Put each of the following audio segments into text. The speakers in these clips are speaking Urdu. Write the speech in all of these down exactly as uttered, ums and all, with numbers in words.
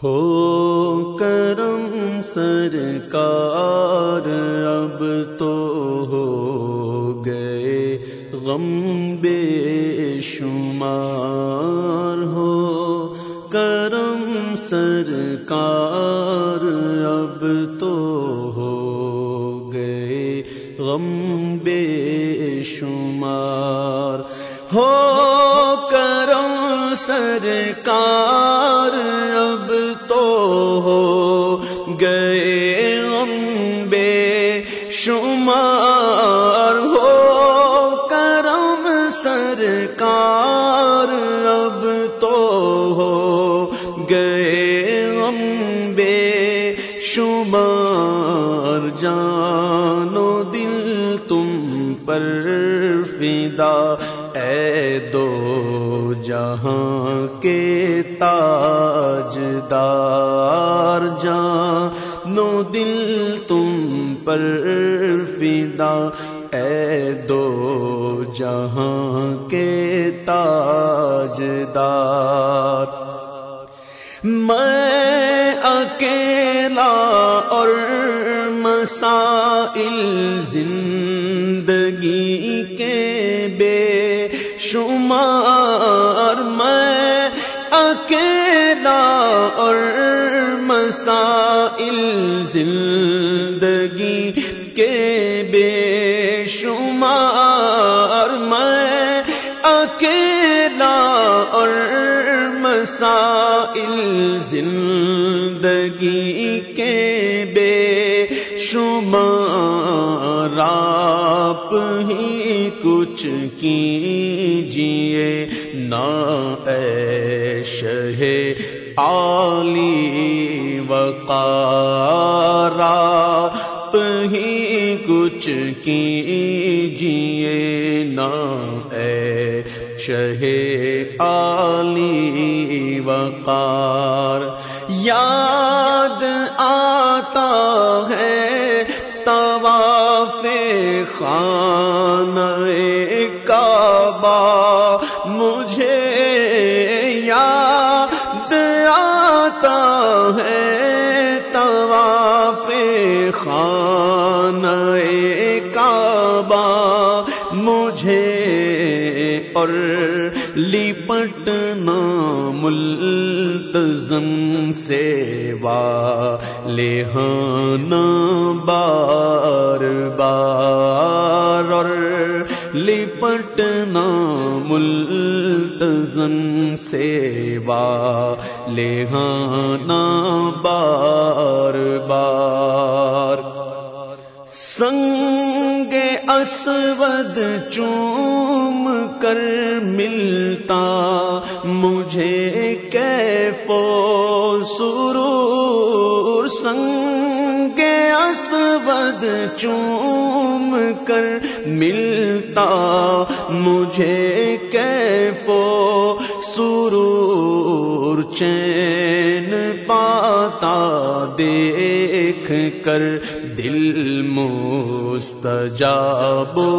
ہو کرم سرکار اب تو ہو گئے غم بے شمار، ہو کرم سرکار اب تو ہو گئے غم بے شمار، ہو کرم سرکار اب تو ہو گئے غم بے شمار، ہو کرم سرکار اب تو ہو گئے غم بے شمار، جان و دل تم پر فدا اے دو جہاں کے تاجدار، جان و دل تم پر فدا اے دو جہاں کے تاجدار، میں اکیلا اور مسائل زندگی کے بے شمار، میں اکیلا اور مسائل زندگی کے بے شمار، میں اکیلا اور مسائل زندگی کے بے شمار، آپ ہی کچھ کیجئے نا اے شہ عالی وقار، آپ ہی کچھ کیجئے نا اے شہ عالی وقار، یاد آتا ہے طواف خانہ کعبہ مجھے، یاد آتا ہے طواف خانہ کعبہ مجھے، اور لپٹنا ملتزم سے والہانا بار بار، اور لپٹنا ملتزم سے والہانا بار بار، سنگ اسود چوم کر ملتا مجھے کیف و سرور، سنگ اسود چوم کر ملتا مجھے کیف و سرور، چین پاتا دیکھ کر دل مستجاب و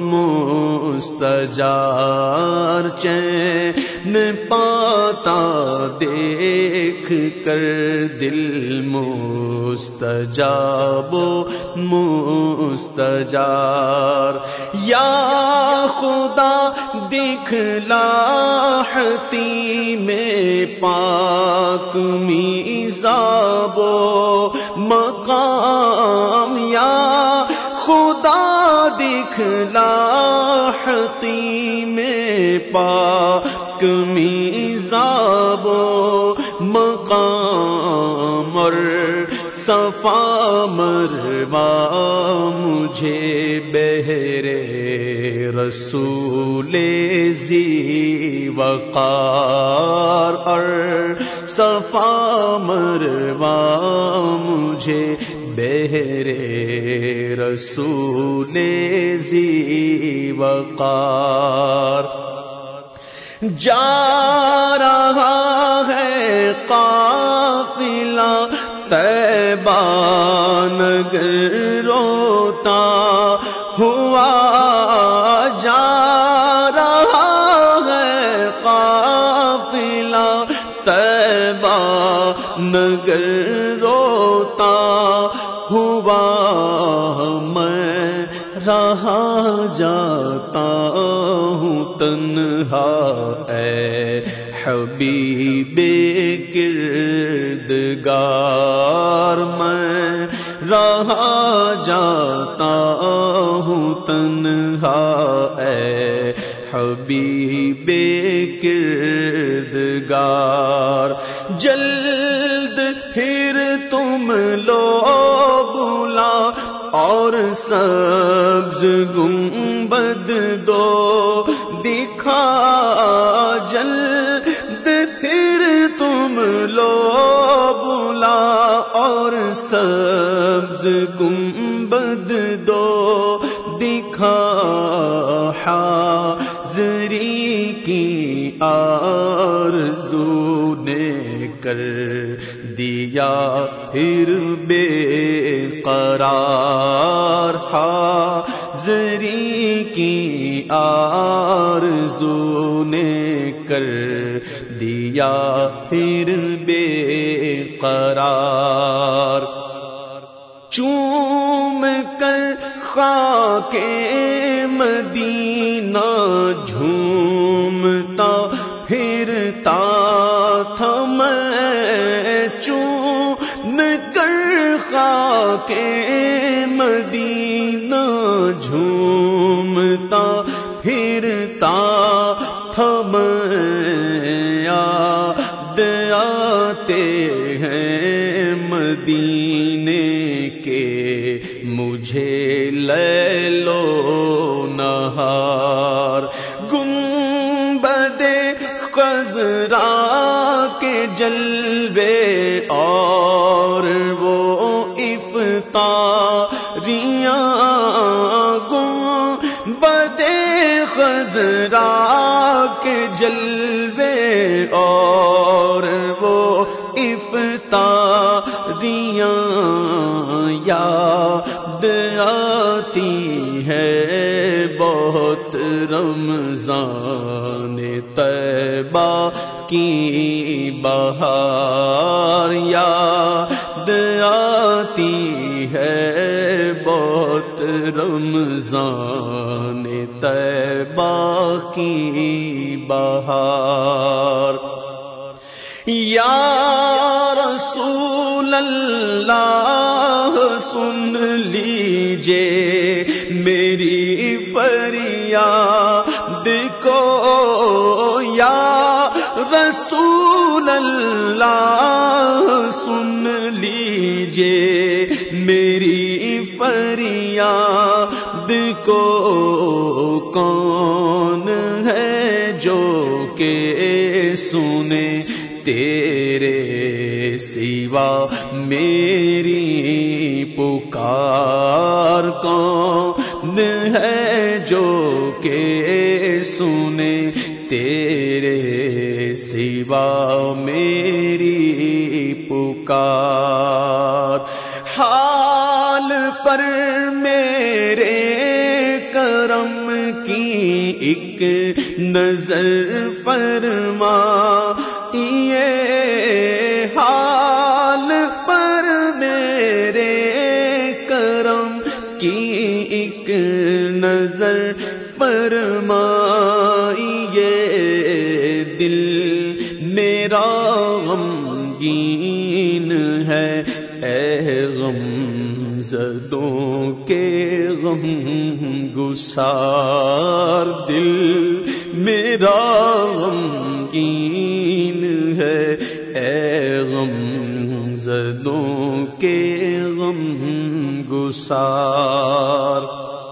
مستجار، چین پاتا دیکھ کر دل مستجاب و مستجار، یا خدا دکھلا میں پاک میزاب و مقام، یا خدا دکھلا میں پاک میزاب و مقام، اور صفا مروا مجھے بہرے رسول ذی وقار، اور صفا مروا مجھے بہرے رسول ذی وقار، جا رہا ہے قافلہ طیبہ نگر روتا ہوا، جا رہا ہے قافلہ طیبہ نگر روتا ہوا میں رہا جاتا ہوں تنہا، اے حبیب کردگار میں رہا جاتا ہوں تنہا، اے حبیب کردگار۔ جلد پھر تم لو بلا اور سبز گنبد دو دکھا، جلد پھر تم لو بلا اور سبز گنبد دو دکھا، حاضری کی آرزو نے کر دیا پھر بے قرار، حاضری کی آرزو نے کر دیا پھر بے قرار۔ چوم کر خاک مدینہ جھومتا پھرتا تھا میں، چوم کر خاک مدینہ جھومتا پھرتا تھا میں، یاد آتے ہیں مدینے کے مجھے لیل و نہار، گنبد خضرا کے جلوے اور وہ افطاریاں، گنبد خضرا کے جلوے اور وہ افطاریاں، یاد آتی ہے بہت رمضان طیبہ کی بہار، یاد آتی ہے بہت رمضان طیبہ کی بہار۔ یا رسول اللہ سن لیجے میری فریاد کو، یا رسول اللہ سن لیجے میری فریاد کو، کون ہے جو کہ سنے تیرے سوا میری پکار، کون ہے جو کہ سنے تیرے سوا میری پکار۔ حال پر میرے کرم کی ایک نظر فرما، یہ حال پر میرے کرم کی ایک نظر فرما، یہ دل میرا غمگین ہے، اے غم زدوں کے غم گسار، دل میرا غمگین ہے، اے غم زدوں کے غم گسار۔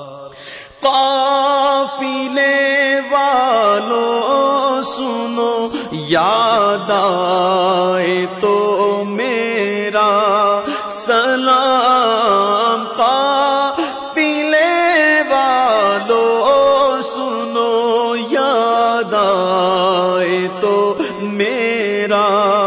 قافلے والوں سنو یاد آئے تو میرا سلام، قافلے والوں سنو یاد آئے تو میرا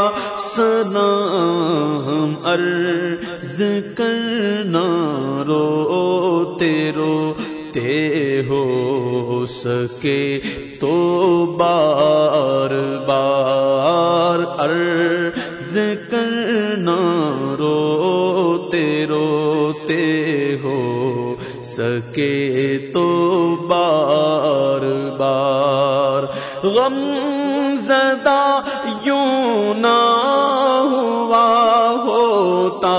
سلام، عرض کرنا روتے روتے ہو سکے تو بار بار، عرض کرنا روتے روتے ہو سکے تو بار بار غم زدہ یوں نہ ہوا ہوتا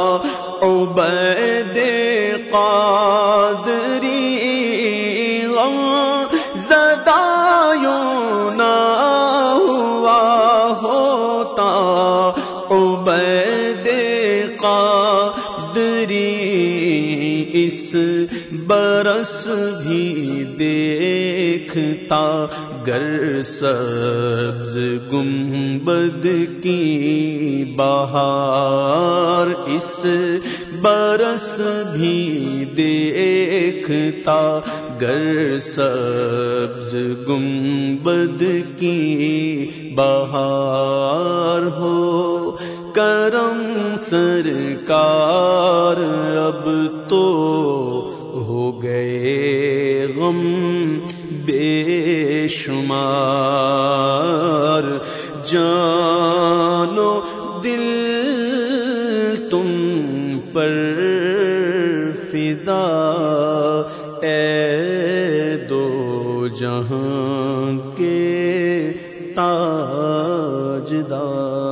عبید قادری غم زدہ یوں نہ ہوا ہوتا عبید قادری اس برس بھی دیکھتا گر سبز گنبد کی بہار اس برس بھی دیکھتا گر سبز گنبد کی بہار ہو کرم سرکار اب تو ہو گئے غم بے شمار جانو دل تم پر فدا اے دو جہاں کے تاجدار